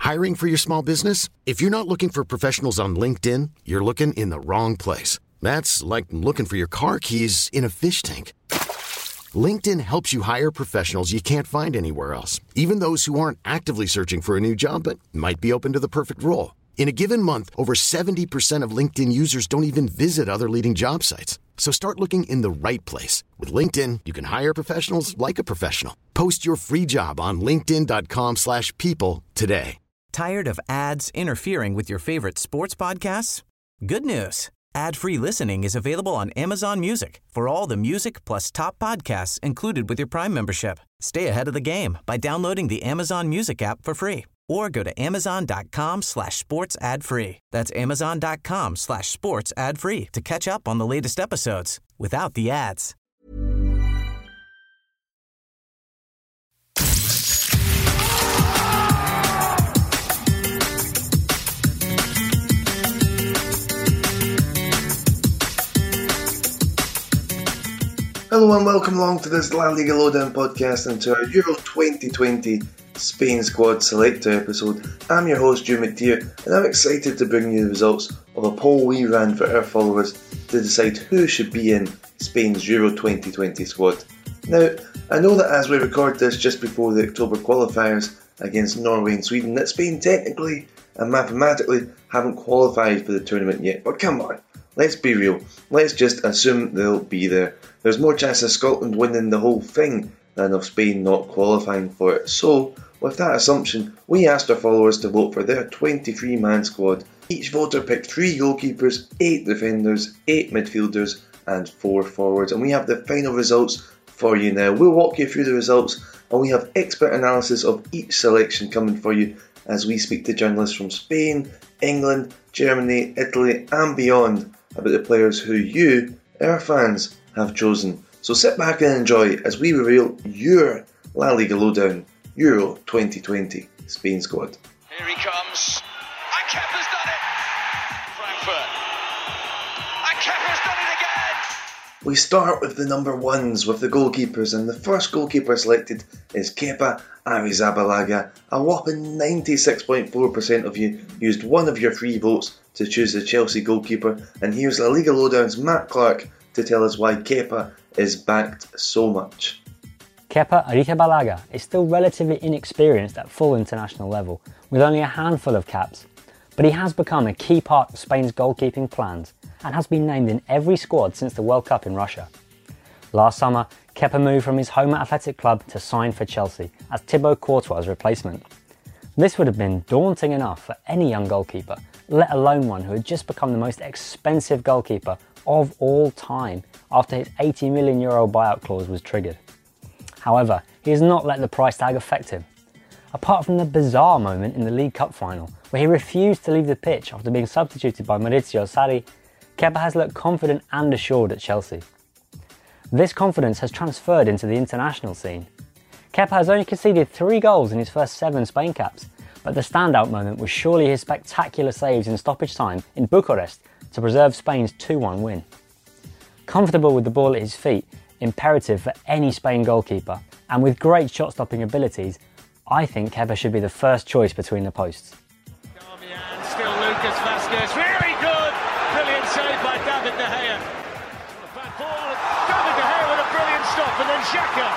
Hiring for your small business? If you're not looking for professionals on LinkedIn, you're looking in the wrong place. That's like looking for your car keys in a fish tank. LinkedIn helps you hire professionals you can't find anywhere else, even those who aren't actively searching for a new job but might be open to the perfect role. In a given month, over 70% of LinkedIn users don't even visit other leading job sites. So start looking in the right place. With LinkedIn, you can hire professionals like a professional. Post your free job on linkedin.com/people today. Tired of ads interfering with your favorite sports podcasts? Good news. Ad-free listening is available on Amazon Music for all the music plus top podcasts included with your Prime membership. Stay ahead of the game by downloading the Amazon Music app for free or go to amazon.com/sports ad free. That's amazon.com/sports ad free to catch up on the latest episodes without the ads. Hello and welcome along to this La Liga Lowdown podcast and to our Euro 2020 Spain Squad Selector episode. I'm your host, Drew McTeer, and I'm excited to bring you the results of a poll we ran for our followers to decide who should be in Spain's Euro 2020 squad. Now, I know that as we record this just before the October qualifiers against Norway and Sweden, that Spain technically and mathematically haven't qualified for the tournament yet, but come on. Let's be real, let's just assume they'll be there. There's more chance of Scotland winning the whole thing than of Spain not qualifying for it. So, with that assumption, we asked our followers to vote for their 23-man squad. Each voter picked 3 goalkeepers, 8 defenders, 8 midfielders and 4 forwards. And we have the final results for you now. We'll walk you through the results and we have expert analysis of each selection coming for you as we speak to journalists from Spain, England, Germany, Italy and beyond about the players who you, our fans, have chosen. So sit back and enjoy as we reveal your La Liga Lowdown Euro 2020 Spain squad. Here he comes, and Kepa's done it! Frankfurt, and Kepa's done it again! We start with the number ones, with the goalkeepers, and the first goalkeeper selected is Kepa Arrizabalaga. A whopping 96.4% of you used one of your 3 votes to choose the Chelsea goalkeeper, and here's La Liga Lowdown's Matt Clark to tell us why Kepa is backed so much. Kepa Arrizabalaga is still relatively inexperienced at full international level, with only a handful of caps, but he has become a key part of Spain's goalkeeping plans and has been named in every squad since the World Cup in Russia. Last summer, Kepa moved from his home Athletic club to sign for Chelsea as Thibaut Courtois' replacement. This would have been daunting enough for any young goalkeeper, let alone one who had just become the most expensive goalkeeper of all time after his €80 million buyout clause was triggered. However, he has not let the price tag affect him. Apart from the bizarre moment in the League Cup final, where he refused to leave the pitch after being substituted by Maurizio Sarri, Kepa has looked confident and assured at Chelsea. This confidence has transferred into the international scene. Kepa has only conceded 3 goals in his first 7 Spain caps, but the standout moment was surely his spectacular saves in stoppage time in Bucharest to preserve Spain's 2-1 win. Comfortable with the ball at his feet, imperative for any Spain goalkeeper, and with great shot-stopping abilities, I think Kepa should be the first choice between the posts. Still Lucas Vázquez, really good! Brilliant save by David De Gea. Bad ball, David De Gea with a brilliant stop, and then Xhaka.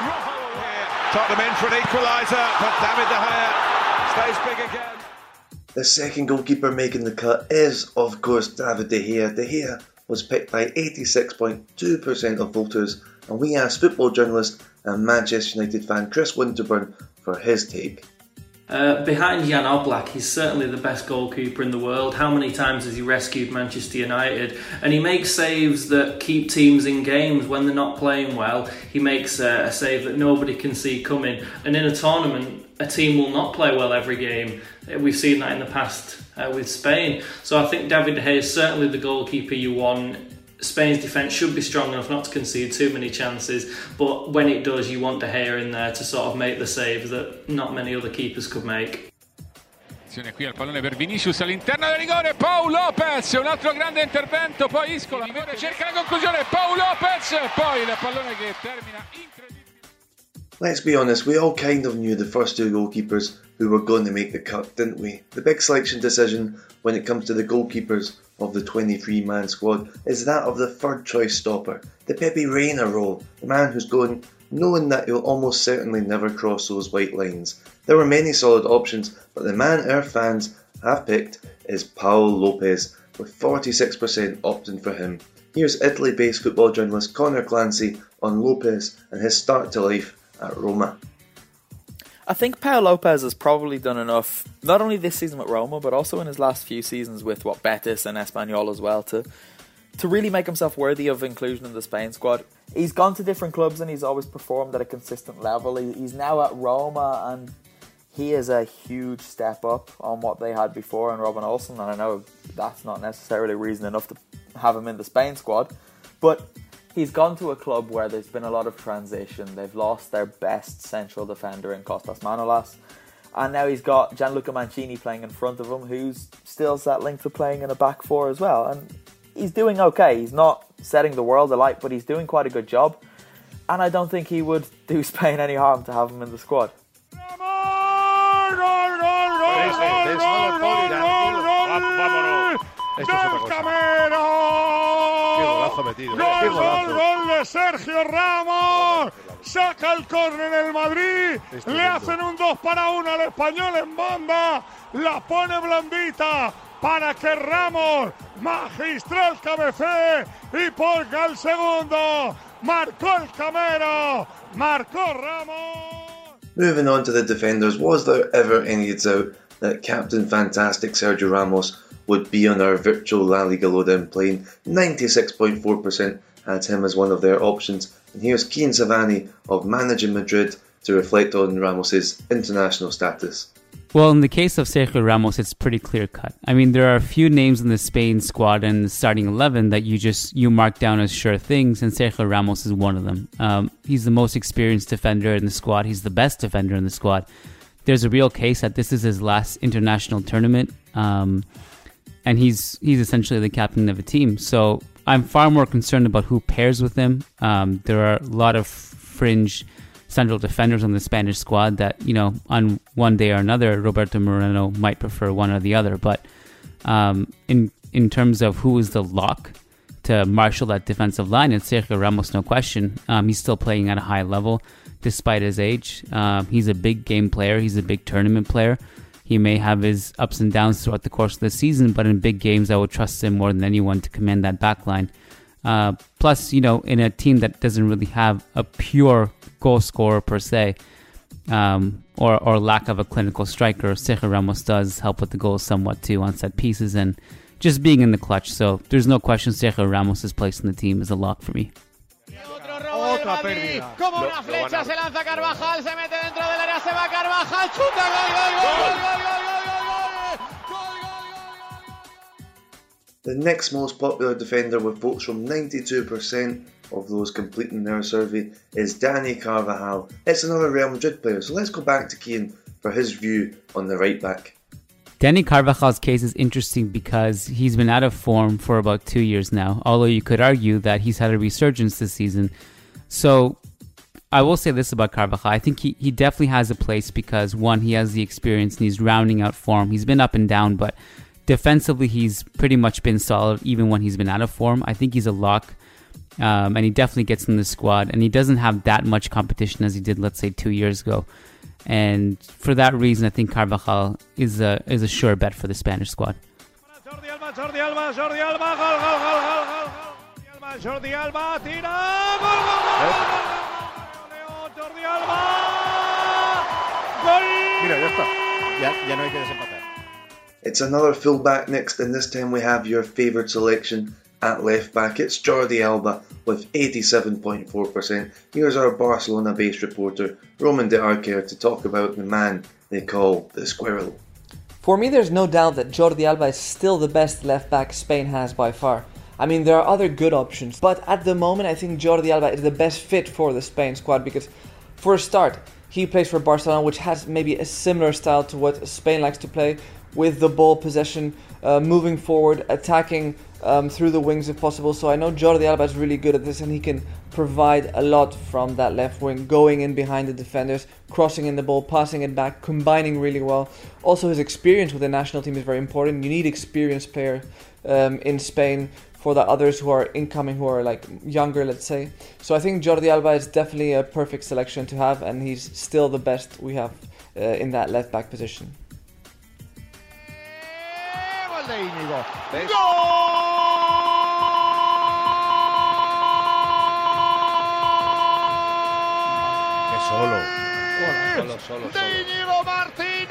Tottenham in for an equaliser, but David De Gea stays big again. The second goalkeeper making the cut is, of course, David De Gea. De Gea was picked by 86.2% of voters, and we asked football journalist and Manchester United fan Chris Winterburn for his take. Behind Jan Oblak, he's certainly the best goalkeeper in the world. How many times has he rescued Manchester United? And he makes saves that keep teams in games when they're not playing well. He makes a save that nobody can see coming. And in a tournament, a team will not play well every game. We've seen that in the past with Spain. So I think David De Gea is certainly the goalkeeper you want. Spain's defence should be strong enough not to concede too many chances, but when it does, you want De Gea in there to sort of make the saves that not many other keepers could make. Attenzione qui al pallone per Vinicius all'interno del rigore, Pau Lopez, un altro grande intervento, poi Isco, cerca la conclusione, Pau Lopez, poi il pallone che termina incredibilmente. Let's be honest, we all kind of knew the first two goalkeepers who were going to make the cut, didn't we? The big selection decision when it comes to the goalkeepers of the 23-man squad is that of the third choice stopper, the Pepe Reina role, the man who's going knowing that he'll almost certainly never cross those white lines. There were many solid options, but the man our fans have picked is Paul Lopez, with 46% opting for him. Here's Italy-based football journalist Connor Clancy on Lopez and his start to life at Roma. I think Paul Lopez has probably done enough, not only this season with Roma, but also in his last few seasons with Betis and Espanyol as well, to really make himself worthy of inclusion in the Spain squad. He's gone to different clubs and he's always performed at a consistent level. He's now at Roma and he is a huge step up on what they had before in Robin Olsen, and I know that's not necessarily reason enough to have him in the Spain squad, but he's gone to a club where there's been a lot of transition. They've lost their best central defender in Kostas Manolas, and now he's got Gianluca Mancini playing in front of him, who's still settling to playing in a back four as well, and he's doing okay. He's not setting the world alight, but he's doing quite a good job, and I don't think he would do Spain any harm to have him in the squad. Gol de Sergio Ramos, saca el córner el Madrid, le hacen un 2-1 al Español en banda, la pone blandita para que Ramos, magistral cabecee y ponga el segundo, marcó el Camero, marcó Ramos. Moving on to the defenders, was there ever any doubt that Captain Fantastic Sergio Ramos would be on our virtual La Liga Lowdown plane? 96.4% had him as one of their options, and here's Kian Savani of Managing Madrid to reflect on Ramos's international status. Well, in the case of Sergio Ramos, it's pretty clear-cut. I mean, there are a few names in the Spain squad and the starting 11 that you mark down as sure things, and Sergio Ramos is one of them. He's the most experienced defender in the squad. He's the best defender in the squad. There's a real case that this is his last international tournament, and he's essentially the captain of a team. So I'm far more concerned about who pairs with him. There are a lot of fringe central defenders on the Spanish squad that, on one day or another, Roberto Moreno might prefer one or the other. But in terms of who is the lock to marshal that defensive line, it's Sergio Ramos, no question. He's still playing at a high level despite his age. He's a big game player. He's a big tournament player. He may have his ups and downs throughout the course of the season, but in big games, I would trust him more than anyone to command that back line. Plus, in a team that doesn't really have a pure goal scorer per se, or lack of a clinical striker, Sergio Ramos does help with the goals somewhat too on set pieces and just being in the clutch. So there's no question Sergio Ramos' place in the team is a lock for me. Otra pérdida. Como una flecha se lanza Carvajal, se mete dentro del área, se va Carvajal, chuta, gol. The next most popular defender with votes from 92% of those completing their survey is Dani Carvajal. It's another Real Madrid player, so let's go back to Kian for his view on the right back. Dani Carvajal's case is interesting because he's been out of form for about 2 years now, although you could argue that he's had a resurgence this season. So I will say this about Carvajal. I think he definitely has a place because, one, he has the experience and he's rounding out form. He's been up and down, but defensively he's pretty much been solid even when he's been out of form. I think he's a lock, and he definitely gets in the squad, and he doesn't have that much competition as he did, let's say, 2 years ago. And for that reason, I think Carvajal is a sure bet for the Spanish squad. Jordi Alba, tira, gol, Jordi Alba, gol. Mira, ya está, ya no hay que desempatar. It's another full-back next, and this time we have your favourite selection at left-back. It's Jordi Alba with 87.4%. Here's our Barcelona-based reporter, Roman de Arquer, to talk about the man they call the Squirrel. For me, there's no doubt that Jordi Alba is still the best left-back Spain has by far. I mean, there are other good options, but at the moment I think Jordi Alba is the best fit for the Spain squad because, for a start, he plays for Barcelona, which has maybe a similar style to what Spain likes to play, with the ball possession, moving forward, attacking through the wings if possible. So I know Jordi Alba is really good at this, and he can provide a lot from that left wing, going in behind the defenders, crossing in the ball, passing it back, combining really well. Also, his experience with the national team is very important. You need experienced player in Spain for the others who are incoming, who are like younger, let's say. So I think Jordi Alba is definitely a perfect selection to have, and he's still the best we have in that left back position. Solo. Íñigo Martínez!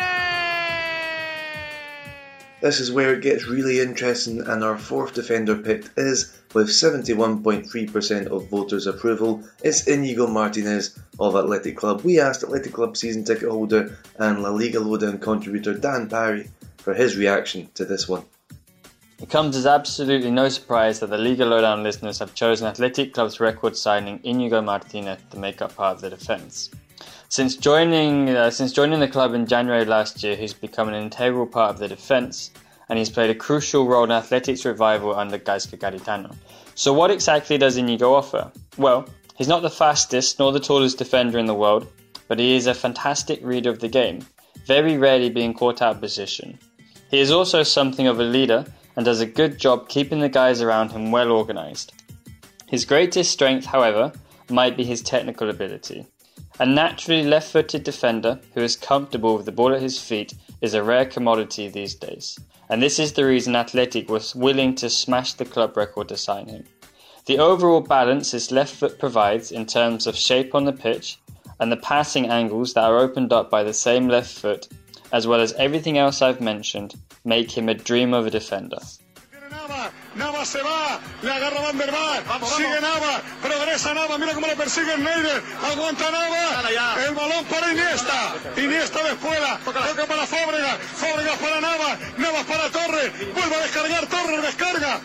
This is where it gets really interesting, and our fourth defender picked is, with 71.3% of voters' approval, it's Íñigo Martínez of Athletic Club. We asked Athletic Club season ticket holder and La Liga Lowdown contributor Dan Parry for his reaction to this one. It comes as absolutely no surprise that the Liga Lowdown listeners have chosen Athletic Club's record signing Íñigo Martínez to make up part of the defence. Since joining the club in January last year, he's become an integral part of the defence, and he's played a crucial role in Athletic's revival under Gaizka Garitano. So what exactly does Íñigo offer? Well, he's not the fastest nor the tallest defender in the world, but he is a fantastic reader of the game, very rarely being caught out of position. He is also something of a leader and does a good job keeping the guys around him well organised. His greatest strength, however, might be his technical ability. A naturally left-footed defender who is comfortable with the ball at his feet is a rare commodity these days, and this is the reason Athletic was willing to smash the club record to sign him. The overall balance his left foot provides in terms of shape on the pitch and the passing angles that are opened up by the same left foot, as well as everything else I've mentioned, make him a dream of a defender. Navas se va, le agarra Van der Vaart, sigue Navas, progresa Navas, mira cómo le persigue Neider, aguanta Navas, el balón para Iniesta de fuera, toca para Fábregas para Navas para Torres, vuelve a descargar, Torres descarga.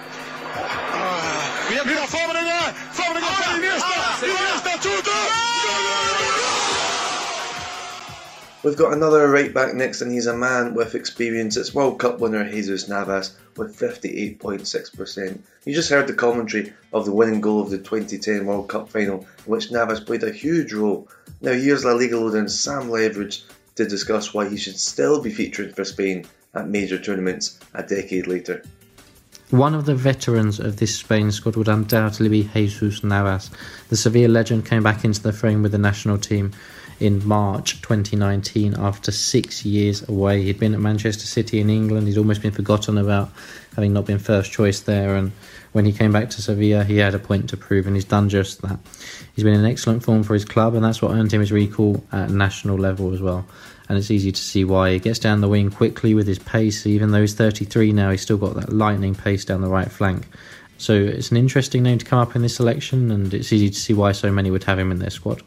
Mira Fábregas para Iniesta chuta. We've got another right back next, and he's a man with experience. It's World Cup winner Jesus Navas with 58.6%. You just heard the commentary of the winning goal of the 2010 World Cup final, in which Navas played a huge role. Now here's La Liga Lowdown's Sam Leveridge to discuss why he should still be featuring for Spain at major tournaments a decade later. One of the veterans of this Spain squad would undoubtedly be Jesus Navas. The Sevilla legend came back into the frame with the national team in March 2019 after 6 years away. He'd been at Manchester City in England. He'd almost been forgotten about, having not been first choice there, and when he came back to Sevilla he had a point to prove, and he's done just that. He's been in excellent form for his club, and that's what earned him his recall at national level as well, and it's easy to see why. He gets down the wing quickly with his pace. Even though he's 33 now, he's still got that lightning pace down the right flank. So it's an interesting name to come up in this selection, and it's easy to see why so many would have him in their squad.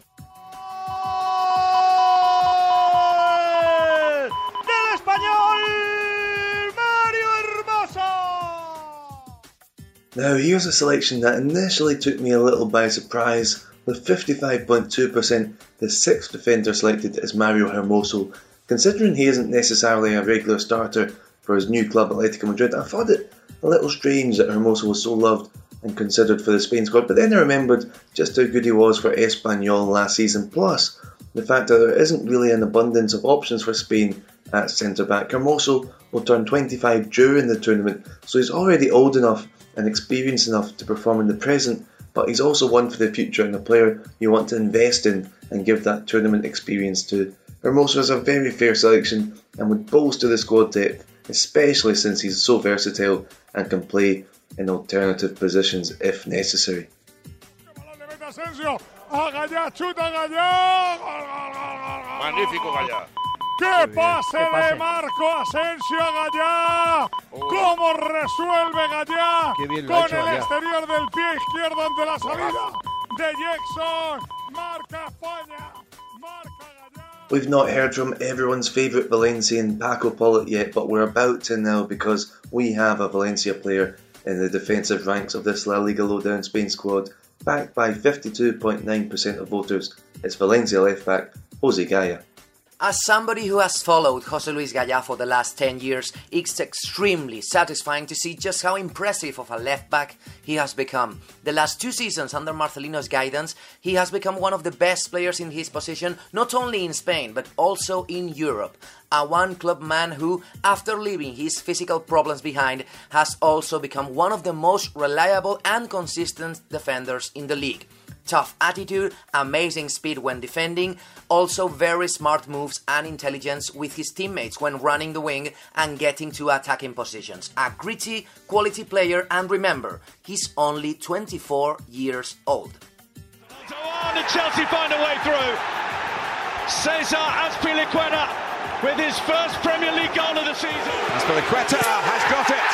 Now here's a selection that initially took me a little by surprise. With 55.2%, the sixth defender selected is Mario Hermoso. Considering he isn't necessarily a regular starter for his new club Atletico Madrid, I thought it a little strange that Hermoso was so loved and considered for the Spain squad, but then I remembered just how good he was for Espanyol last season, plus the fact that there isn't really an abundance of options for Spain at centre-back. Hermoso will turn 25 during the tournament, so he's already old enough and experienced enough to perform in the present, but he's also one for the future and a player you want to invest in and give that tournament experience to. Hermoso is a very fair selection and would bolster the squad depth, especially since he's so versatile and can play in alternative positions if necessary. Magnífico Gallá. ¡Qué pase de Marco Asensio a Gallá! ¡Cómo resuelve Gallá! Con el exterior del pie izquierdo ante la salida de Jackson. Marca España. Marca Gallá. We've not heard from everyone's favourite Valencian Paco Polit yet, but we're about to now because we have a Valencia player in the defensive ranks of this La Liga Lowdown Spain squad, backed by 52.9% of voters. It's Valencia left-back Jose Gaya. As somebody who has followed José Luis Gallá for the last 10 years, it's extremely satisfying to see just how impressive of a left-back he has become. The last 2 seasons under Marcelino's guidance, he has become one of the best players in his position, not only in Spain, but also in Europe. A one-club man who, after leaving his physical problems behind, has also become one of the most reliable and consistent defenders in the league. Tough attitude, amazing speed when defending, also very smart moves and intelligence with his teammates when running the wing and getting to attacking positions. A gritty, quality player, and remember, he's only 24 years old. And Chelsea find a way through. Cesar Azpilicueta with his first Premier League goal of the season. Azpilicueta has got it.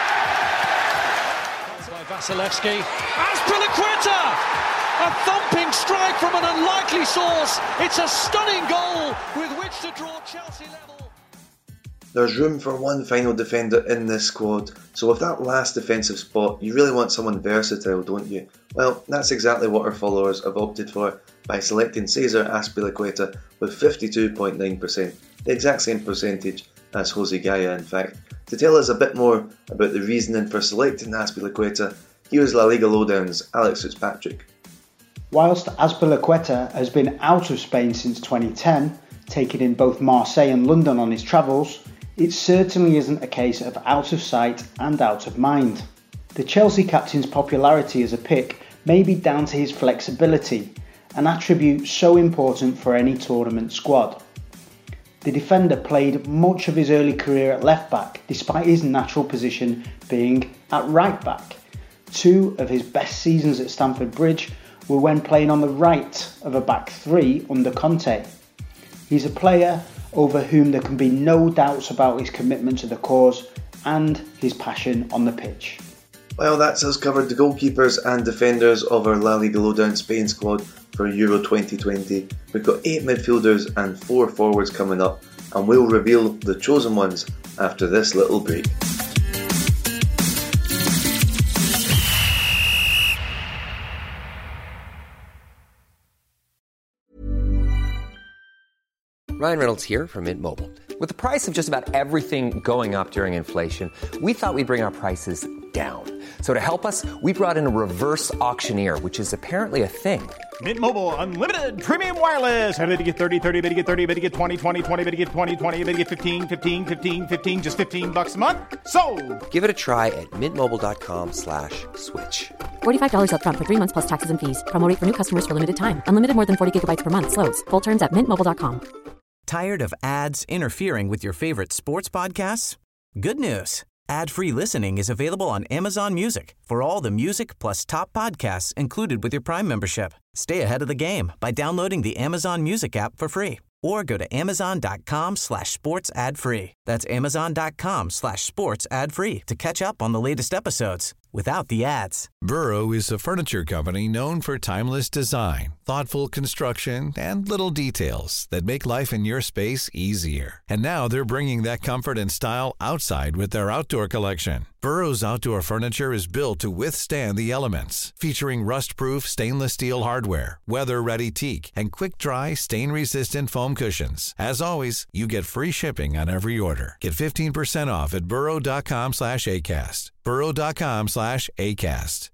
By Vasilevsky. Azpilicueta! A thumping strike from an unlikely source. It's a stunning goal with which to draw Chelsea level. There's room for one final defender in this squad, so with that last defensive spot, you really want someone versatile, don't you? Well, that's exactly what our followers have opted for by selecting Cesar Azpilicueta with 52.9%, the exact same percentage as Jose Gallá in fact. To tell us a bit more about the reasoning for selecting Azpilicueta, here's La Liga Lowdown's Alex Fitzpatrick. Whilst Azpilicueta has been out of Spain since 2010, taking in both Marseille and London on his travels, it certainly isn't a case of out of sight and out of mind. The Chelsea captain's popularity as a pick may be down to his flexibility, an attribute so important for any tournament squad. The defender played much of his early career at left back, despite his natural position being at right back. 2 of his best seasons at Stamford Bridge were when playing on the right of a back 3 under Conte. He's a player over whom there can be no doubts about his commitment to the cause and his passion on the pitch. Well, that's us covered the goalkeepers and defenders of our La Liga Lowdown Spain squad for Euro 2020. We've got 8 midfielders and 4 forwards coming up, and we'll reveal the chosen ones after this little break. Ryan Reynolds here from Mint Mobile. With the price of just about everything going up during inflation, we thought we'd bring our prices down. So to help us, we brought in a reverse auctioneer, which is apparently a thing. Mint Mobile Unlimited Premium Wireless. How to get 30, 30, how to get 30, how to get 20, 20, 20, how to get 20, 20, how to get 15, 15, 15, 15, just $15 a month? Sold! Give it a try at mintmobile.com/switch. $45 up front for 3 months plus taxes and fees. Promo rate for new customers for limited time. Unlimited more than 40 gigabytes per month. Slows full terms at mintmobile.com. Tired of ads interfering with your favorite sports podcasts? Good news. Ad-free listening is available on Amazon Music for all the music plus top podcasts included with your Prime membership. Stay ahead of the game by downloading the Amazon Music app for free or go to amazon.com/sports ad free. That's amazon.com/sports ad free to catch up on the latest episodes without the ads. Burrow is a furniture company known for timeless design, thoughtful construction, and little details that make life in your space easier. And now they're bringing that comfort and style outside with their outdoor collection. Burrow's outdoor furniture is built to withstand the elements, featuring rust-proof stainless steel hardware, weather-ready teak, and quick-dry, stain-resistant foam cushions. As always, you get free shipping on every order. Get 15% off at burrow.com/ACAST. burrow.com/ACAST.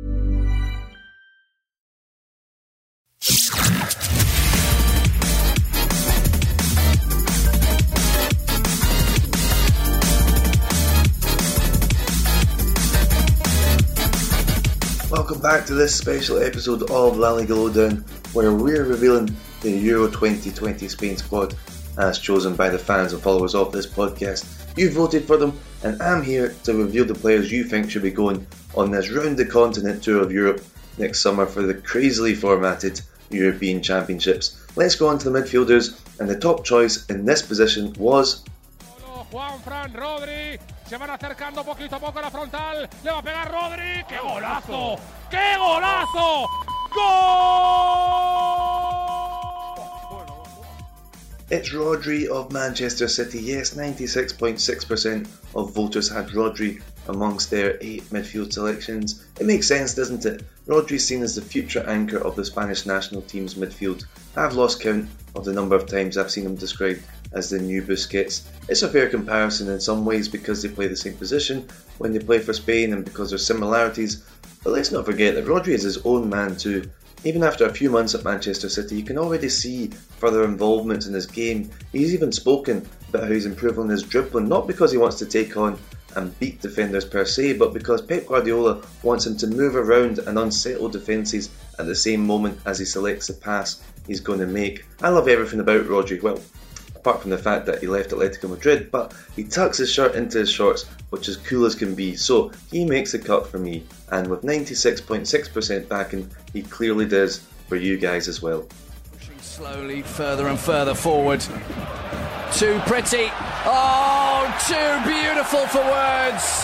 Welcome back to this special episode of La Liga Lowdown, where we're revealing the Euro 2020 Spain squad as chosen by the fans and followers of this podcast. You voted for them, and I'm here to reveal the players you think should be going on this round-the-continent tour of Europe next summer for the crazily formatted European Championships. Let's go on to the midfielders, and the top choice in this position was... Juanfran Rodri, se van acercando poquito a poco a la frontal, le va a pegar Rodri, ¡qué golazo! ¡Qué golazo! ¡Gol! It's Rodri of Manchester City. Yes, 96.6% of voters had Rodri amongst their 8 midfield selections. It makes sense, doesn't it? Rodri is seen as the future anchor of the Spanish national team's midfield. I've lost count of the number of times I've seen him described as the new Busquets. It's a fair comparison in some ways because they play the same position when they play for Spain and because there's similarities, but let's not forget that Rodri is his own man too. Even after a few months at Manchester City, you can already see further involvements in his game. He's even spoken about how he's improving his dribbling, not because he wants to take on and beat defenders per se, but because Pep Guardiola wants him to move around and unsettle defences at the same moment as he selects the pass he's going to make. I love everything about Rodri, well, apart from the fact that he left Atletico Madrid, but he tucks his shirt into his shorts, which is cool as can be, so he makes the cut for me, and with 96.6% backing, he clearly does for you guys as well. Pushing slowly further and further forward. Too pretty. Oh, too beautiful for words.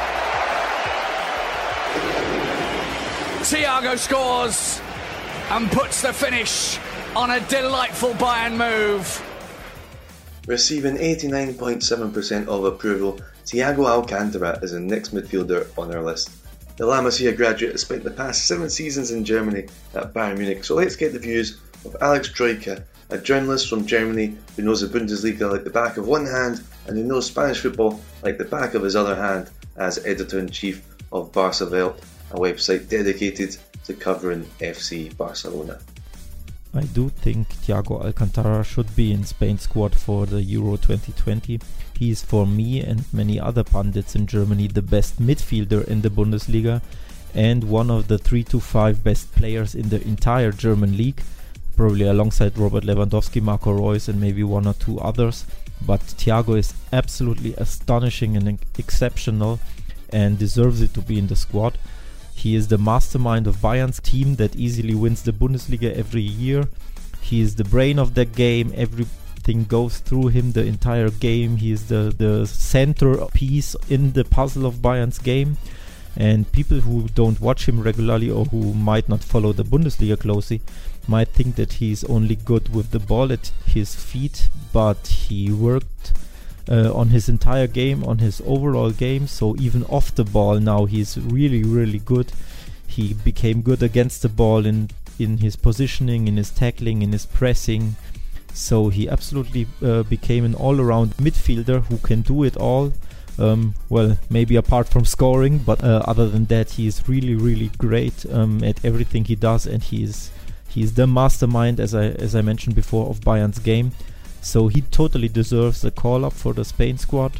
Thiago scores and puts the finish on a delightful Bayern move. Receiving 89.7% of approval, Thiago Alcantara is the next midfielder on our list. The La Masia graduate has spent the past 7 seasons in Germany at Bayern Munich, so let's get the views of Alex Troika, a journalist from Germany who knows the Bundesliga like the back of one hand and who knows Spanish football like the back of his other hand as editor-in-chief of Barca Welt, a website dedicated to covering FC Barcelona. I do think Thiago Alcantara should be in Spain's squad for the Euro 2020. He is, for me and many other pundits in Germany, the best midfielder in the Bundesliga and one of the 3 to 5 best players in the entire German league, probably alongside Robert Lewandowski, Marco Reus and maybe 1 or 2 others. But Thiago is absolutely astonishing and exceptional and deserves it to be in the squad. He is the mastermind of Bayern's team that easily wins the Bundesliga every year. He is the brain of the game. Everything goes through him the entire game. He is the center piece in the puzzle of Bayern's game. And people who don't watch him regularly or who might not follow the Bundesliga closely might think that he's only good with the ball at his feet, but he worked on his entire game, on his overall game, so even off the ball now he's really, really good. He became good against the ball in his positioning, in his tackling, in his pressing, so he absolutely became an all-around midfielder who can do it all. Well, maybe apart from scoring, but other than that he is really, really great at everything he does, and he's the mastermind, as I mentioned before, of Bayern's game. So he totally deserves a call-up for the Spain squad.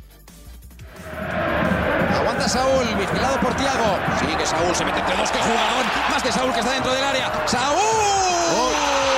Aguanta Saúl, vigilado por Thiago. Sigue Saúl, se mete entre dos, que jugador. Más de Saúl que está dentro del área. ¡Saúl!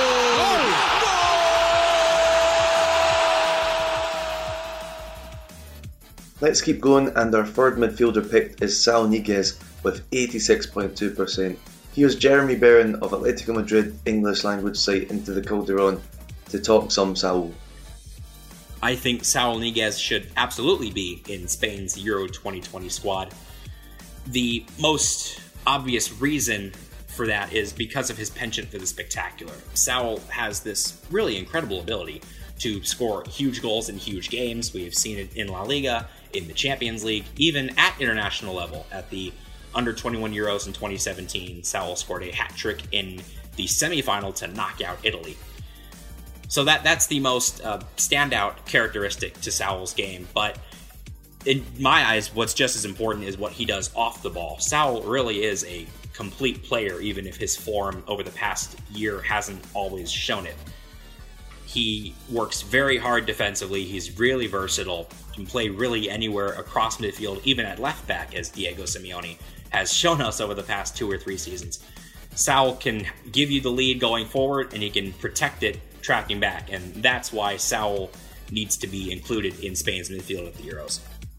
Let's keep going, and our third midfielder picked is Saúl Ñíguez with 86.2%. Here's Jeremy Barron of Atletico Madrid English language site Into the Calderon to talk some Saúl. I think Saúl Ñíguez should absolutely be in Spain's Euro 2020 squad. The most obvious reason for that is because of his penchant for the spectacular. Saúl has this really incredible ability to score huge goals in huge games. We have seen it in La Liga, in the Champions League, even at international level. At the Under-21 Euros in 2017, Saúl scored a hat-trick in the semi-final to knock out Italy. So that's the most standout characteristic to Saúl's game. But in my eyes, what's just as important is what he does off the ball. Saúl really is a complete player, even if his form over the past year hasn't always shown it. He works very hard defensively. He's really versatile. Can play really anywhere across midfield, even at left back, as Diego Simeone has shown us over the past 2 or 3 seasons. Saúl can give you the lead going forward, and he can protect it tracking back, and that's why Saúl needs to be included in Spain's midfield at the Euros.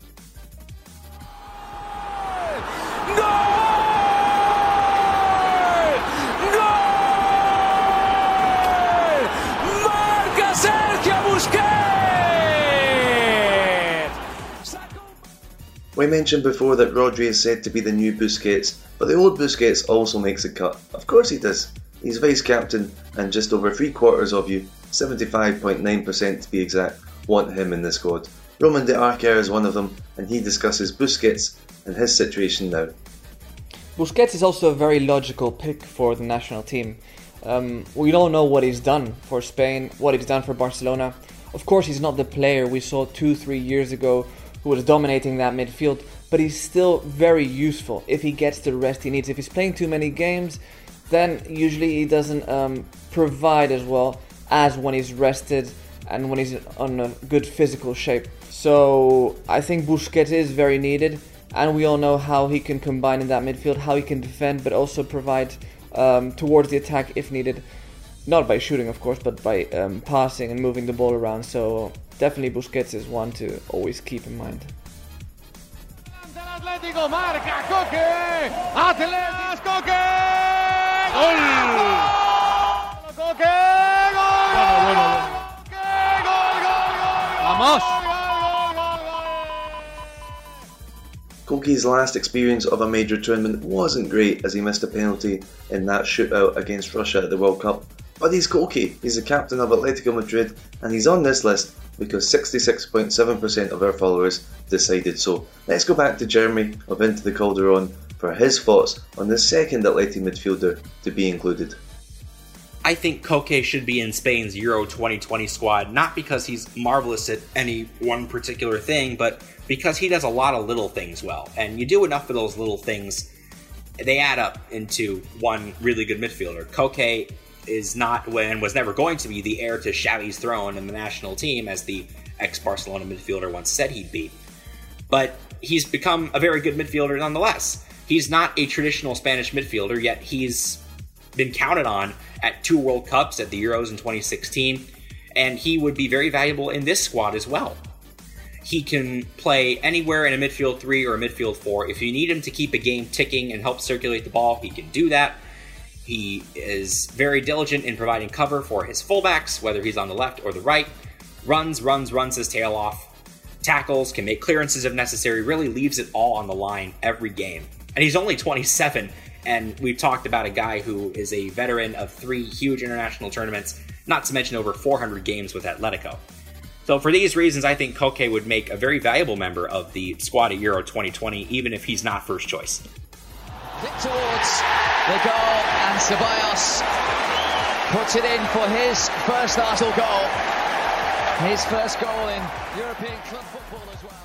¡Marca Sergio Busquets! We mentioned before that Rodri is said to be the new Busquets, but the old Busquets also makes a cut. Of course he does. he's vice-captain, and just over 3/4 of you, 75.9% to be exact, want him in the squad. Roman de Arquer is one of them, and he discusses Busquets and his situation now. Busquets is also a very logical pick for the national team. We don't know what he's done for Spain, what he's done for Barcelona. Of course, he's not the player we saw 2-3 years ago who was dominating that midfield, but he's still very useful if he gets the rest he needs. If he's playing too many games, then usually he doesn't provide as well as when he's rested and when he's on a good physical shape. So I think Busquets is very needed, and we all know how he can combine in that midfield, how he can defend but also provide towards the attack if needed. Not by shooting, of course, but by passing and moving the ball around. So definitely Busquets is one to always keep in mind. Atlético marca Koke. Atlético Koke. Gol. Koke. Gol. Vamos. Koke's last experience of a major tournament wasn't great, as he missed a penalty in that shootout against Russia at the World Cup. But he's Koke, he's the captain of Atletico Madrid, and he's on this list because 66.7% of our followers decided so. Let's go back to Jeremy of Into the Calderon for his thoughts on the second Atleti midfielder to be included. I think Koke should be in Spain's Euro 2020 squad, not because he's marvelous at any one particular thing, but because he does a lot of little things well. And you do enough of those little things, they add up into one really good midfielder. Koke is not, and was never going to be, the heir to Xavi's throne in the national team, as the ex-Barcelona midfielder once said he'd be. But he's become a very good midfielder nonetheless. He's not a traditional Spanish midfielder, yet he's been counted on at 2 World Cups, at the Euros in 2016, and he would be very valuable in this squad as well. He can play anywhere in a midfield 3 or a midfield 4. If you need him to keep a game ticking and help circulate the ball, he can do that. He is very diligent in providing cover for his fullbacks, whether he's on the left or the right. Runs his tail off. Tackles, can make clearances if necessary, really leaves it all on the line every game. And he's only 27, and we've talked about a guy who is a veteran of 3 huge international tournaments, not to mention over 400 games with Atletico. So for these reasons, I think Koke would make a very valuable member of the squad at Euro 2020, even if he's not first choice. Towards the goal, and Ceballos puts it in for his first Arsenal goal. His first goal in European club football as well.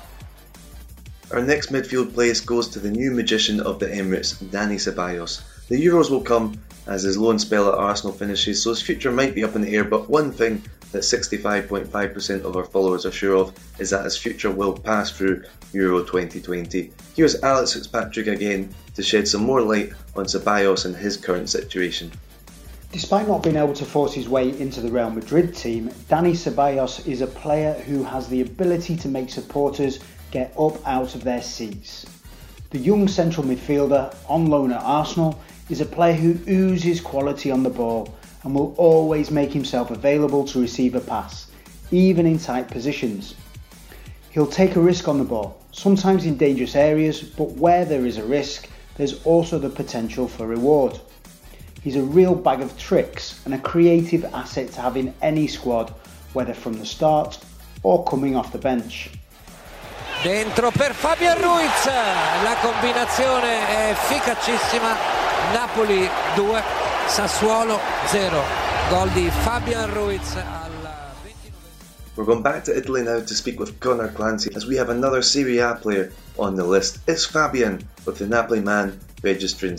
Our next midfield place goes to the new magician of the Emirates, Dani Ceballos. The Euros will come as his loan spell at Arsenal finishes, so his future might be up in the air, but one thing that 65.5% of our followers are sure of is that his future will pass through Euro 2020. Here's Alex Fitzpatrick again to shed some more light on Ceballos and his current situation. Despite not being able to force his way into the Real Madrid team, Dani Ceballos is a player who has the ability to make supporters get up out of their seats. The young central midfielder on loan at Arsenal is a player who oozes quality on the ball and will always make himself available to receive a pass, even in tight positions. He'll take a risk on the ball, sometimes in dangerous areas, but where there is a risk, there's also the potential for reward. He's a real bag of tricks and a creative asset to have in any squad, whether from the start or coming off the bench. Dentro per Fabian Ruiz, la combinazione è efficacissima. Napoli 2, Sassuolo 0. Gol di Fabian Ruiz al 29. We're going back to Italy now to speak with Conor Clancy, as we have another Serie A player on the list. It's Fabian, with the Napoli man registering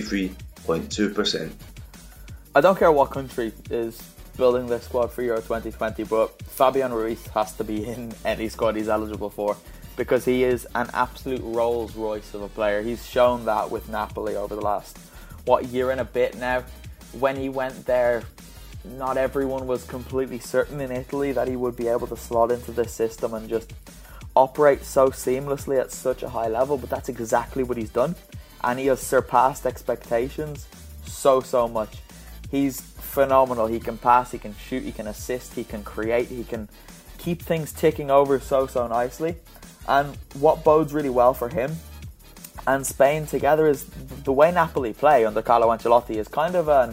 63.2%. I don't care what country is building this squad for Euro 2020, but Fabian Ruiz has to be in any squad he's eligible for, because he is an absolute Rolls Royce of a player. He's shown that with Napoli over the last, year and a bit now. When he went there, not everyone was completely certain in Italy that he would be able to slot into this system and just operate so seamlessly at such a high level, but that's exactly what he's done, and he has surpassed expectations so much. He's phenomenal. He can pass, he can shoot, he can assist, he can create, he can keep things ticking over so nicely. And what bodes really well for him and Spain together is the way Napoli play under Carlo Ancelotti is kind of an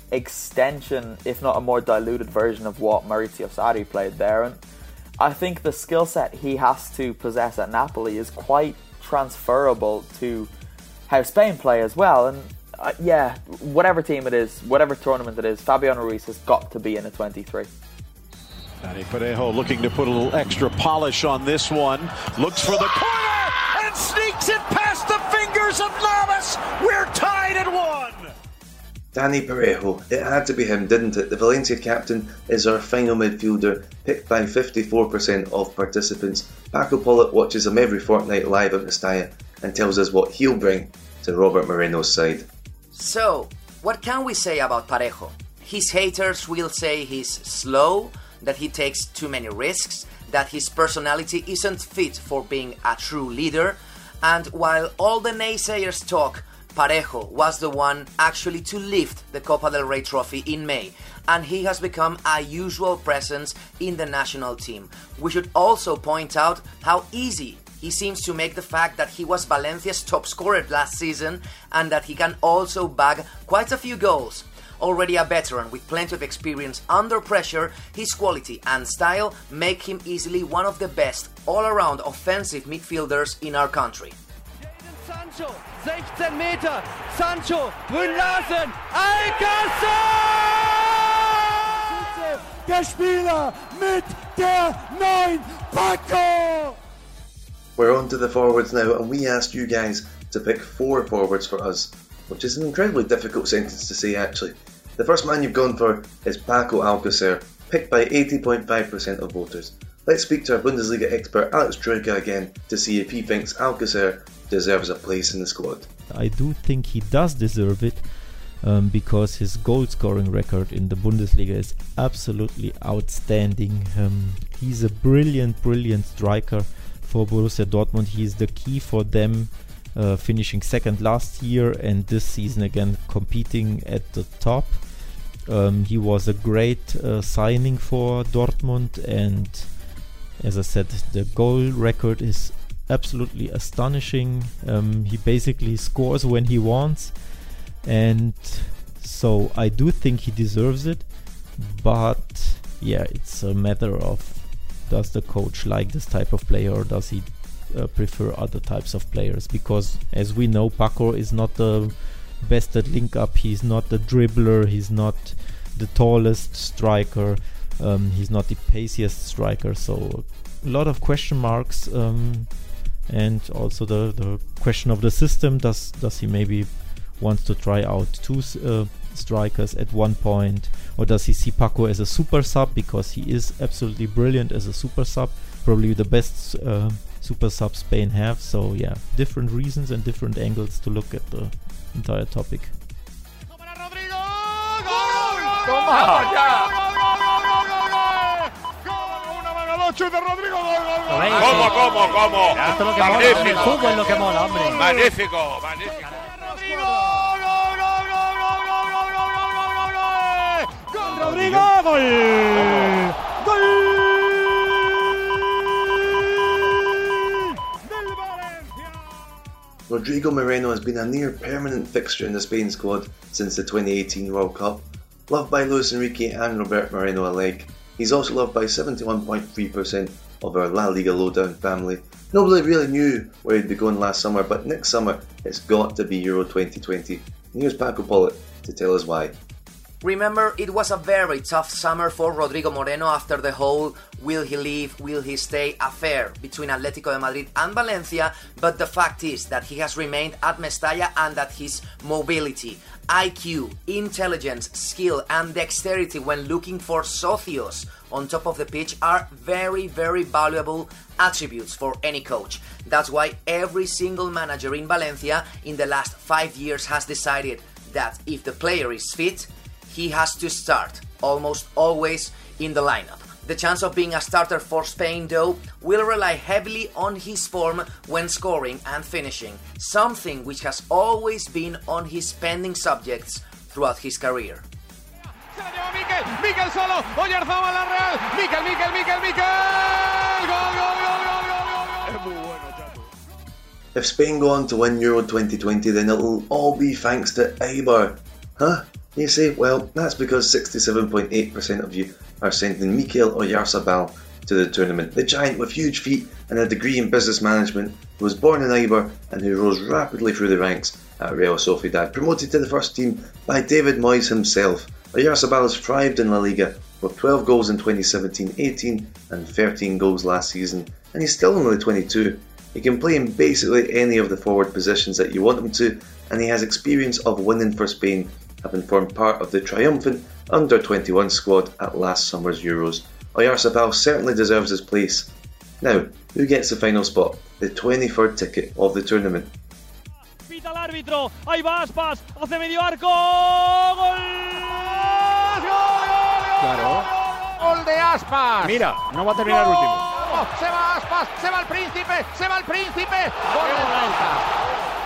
extension, if not a more diluted version of what Maurizio Sarri played there. And I think the skill set he has to possess at Napoli is quite transferable to how Spain play as well. And whatever team it is, whatever tournament it is, Fabiano Ruiz has got to be in a 23. Dani Parejo looking to put a little extra polish on this one. Looks for the corner and sneaks it past the fingers of Navas. We're tied at 1. Dani Parejo, it had to be him, didn't it? The Valencia captain is our final midfielder, picked by 54% of participants. Paco Polit watches him every fortnight live at Mestalla and tells us what he'll bring to Robert Moreno's side. So, what can we say about Parejo? His haters will say he's slow, that he takes too many risks, that his personality isn't fit for being a true leader, and while all the naysayers talk, Parejo was the one actually to lift the Copa del Rey trophy in May, and he has become a usual presence in the national team. We should also point out how easy he seems to make the fact that he was Valencia's top scorer last season and that he can also bag quite a few goals. Already a veteran with plenty of experience under pressure, his quality and style make him easily one of the best all-around offensive midfielders in our country. Sancho, 16 Meter, Sancho, Brünn Larsen, Alcácer! Der Spieler mit der 9, Paco! We're on to the forwards now, and we asked you guys to pick 4 forwards for us, which is an incredibly difficult sentence to say actually. The first man you've gone for is Paco Alcácer, picked by 80.5% of voters. Let's speak to our Bundesliga expert Alex Troika again to see if he thinks Alcácer deserves a place in the squad. I do think he does deserve it because his goal scoring record in the Bundesliga is absolutely outstanding. He's a brilliant striker for Borussia Dortmund. He's the key for them finishing second last year and this season again competing at the top. He was a great signing for Dortmund, and as I said, the goal record is absolutely astonishing. He basically scores when he wants, and so I do think he deserves it, but yeah, it's a matter of does the coach like this type of player or does he prefer other types of players, because as we know, Paco is not the best at link up, he's not the dribbler, he's not the tallest striker, he's not the paciest striker, so a lot of question marks, and also the question of the system, does he maybe want to try out 2 strikers at one point, or does he see Paco as a super sub, because he is absolutely brilliant as a super sub, probably the best super sub Spain have. So yeah, different reasons and different angles to look at the entire topic. ¿Cómo? Esto es lo que mola, el fútbol es lo que mola, hombre. Magnífico. Rodrigo, gol. Rodrigo Moreno has been a near permanent fixture in the Spain squad since the 2018 World Cup. Loved by Luis Enrique and Robert Moreno alike, he's also loved by 71.3% of our La Liga Lowdown family. Nobody really knew where he'd be going last summer, but next summer it's got to be Euro 2020. And here's Paco Polit to tell us why. Remember, it was a very tough summer for Rodrigo Moreno after the whole will he leave, will he stay affair between Atletico de Madrid and Valencia, but the fact is that he has remained at Mestalla and that his mobility, IQ, intelligence, skill and dexterity when looking for socios on top of the pitch are very valuable attributes for any coach. That's why every single manager in Valencia in the last 5 years has decided that if the player is fit, he has to start, almost always in the lineup. The chance of being a starter for Spain, though, will rely heavily on his form when scoring and finishing, something which has always been on his pending subjects throughout his career. Mikel solo, Oyarzabal la Real, Mikel, gol. If Spain go on to win Euro 2020, then it'll all be thanks to Eibar. Huh? You say, well, that's because 67.8% of you are sending Mikel Oyarzabal to the tournament. The giant with huge feet and a degree in business management, who was born in Eibar and who rose rapidly through the ranks at Real Sociedad, promoted to the first team by David Moyes himself. Oyarzabal has thrived in La Liga with 12 goals in 2017-18 and 13 goals last season, and he's still only 22. He can play in basically any of the forward positions that you want him to, and he has experience of winning for Spain, having formed part of the triumphant under-21 squad at last summer's Euros. Oyarzabal certainly deserves his place. Now, who gets the final spot? The 23rd ticket of the tournament. Pita el árbitro, ahí va Aspas, hace medio arco, gol, Claro. Gol de Aspas. Mira, no va a terminar el último. Se va Aspas, se va el príncipe, Gol de Vuelta.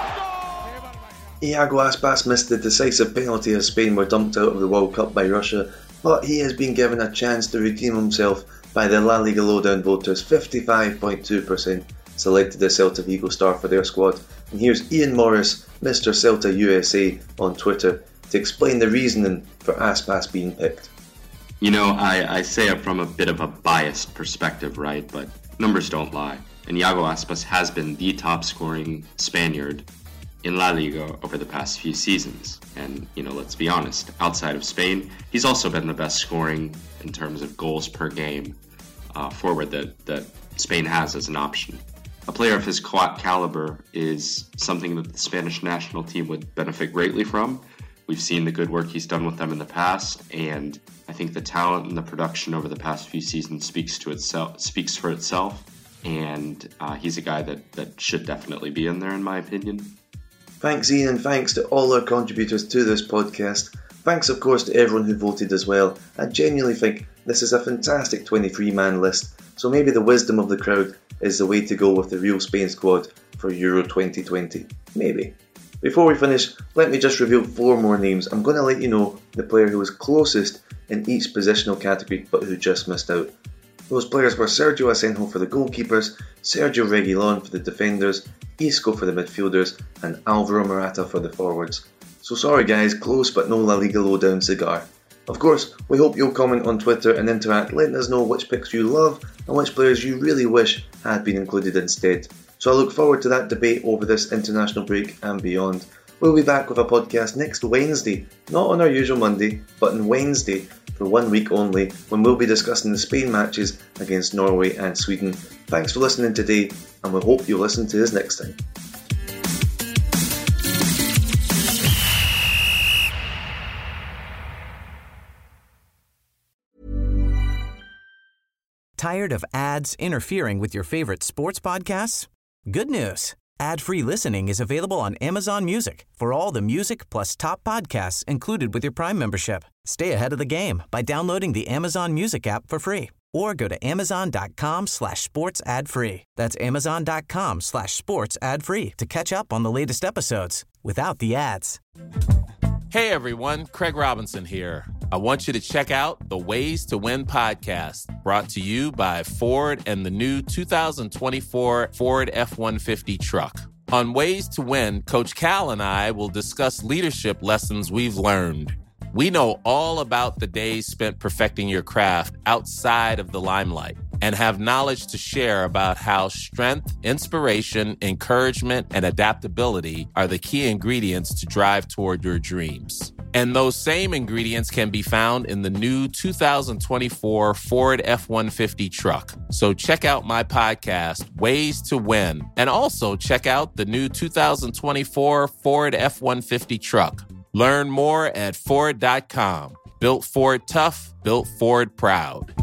Iago Aspas missed the decisive penalty as Spain were dumped out of the World Cup by Russia, but he has been given a chance to redeem himself by the La Liga Lowdown voters. 55.2% selected the Celta Vigo star for their squad. And here's Ian Morris, Mr. Celta USA, on Twitter to explain the reasoning for Aspas being picked. You know, I say it from a bit of a biased perspective, right? But numbers don't lie. And Iago Aspas has been the top scoring Spaniard in La Liga over the past few seasons. And, you know, let's be honest, outside of Spain, he's also been the best scoring in terms of goals per game forward that Spain has as an option. A player of his caliber is something that the Spanish national team would benefit greatly from. We've seen the good work he's done with them in the past, and I think the talent and the production over the past few seasons speaks for itself, and he's a guy that should definitely be in there, in my opinion. Thanks, Ian, and thanks to all our contributors to this podcast. Thanks, of course, to everyone who voted as well. I genuinely think this is a fantastic 23-man list, so maybe the wisdom of the crowd is the way to go with the real Spain squad for Euro 2020. Maybe. Before we finish, let me just reveal 4 more names. I'm going to let you know the player who was closest in each positional category but who just missed out. Those players were Sergio Asenjo for the goalkeepers, Sergio Reguilon for the defenders, Isco for the midfielders, and Alvaro Morata for the forwards. So sorry guys, close but no La Liga Lowdown cigar. Of course, we hope you'll comment on Twitter and interact, letting us know which picks you love and which players you really wish had been included instead. So I look forward to that debate over this international break and beyond. We'll be back with a podcast next Wednesday, not on our usual Monday, but on Wednesday for 1 week only, when we'll be discussing the Spain matches against Norway and Sweden. Thanks for listening today, and we hope you'll listen to us next time. Tired of ads interfering with your favorite sports podcasts? Good news. Ad-free listening is available on Amazon Music for all the music plus top podcasts included with your Prime membership. Stay ahead of the game by downloading the Amazon Music app for free or go to amazon.com/sports ad free. That's amazon.com/sports ad free to catch up on the latest episodes without the ads. Hey everyone, Craig Robinson here. I want you to check out the Ways to Win podcast, brought to you by Ford and the new 2024 Ford F-150 truck. On Ways to Win, Coach Cal and I will discuss leadership lessons we've learned. We know all about the days spent perfecting your craft outside of the limelight and have knowledge to share about how strength, inspiration, encouragement, and adaptability are the key ingredients to drive toward your dreams. And those same ingredients can be found in the new 2024 Ford F-150 truck. So check out my podcast, Ways to Win, and also check out the new 2024 Ford F-150 truck. Learn more at Ford.com. Built Ford tough, built Ford proud.